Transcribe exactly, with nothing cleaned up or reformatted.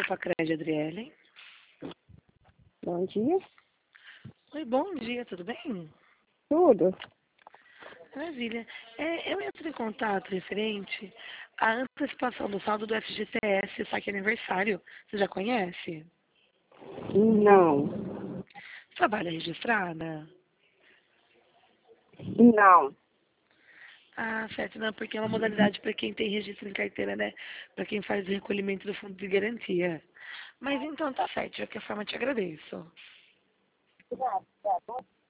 Pacred, Adriele. Bom dia. Oi, bom dia, tudo bem? Tudo. Maravilha. É, eu entro em contato referente à antecipação do saldo do F G T S, saque aniversário. Você já conhece? Não. Trabalha registrada? Não. Ah, certo, não, porque é uma modalidade para quem tem registro em carteira, né? Para quem faz o recolhimento do fundo de garantia. Mas então tá certo, de qualquer forma te agradeço.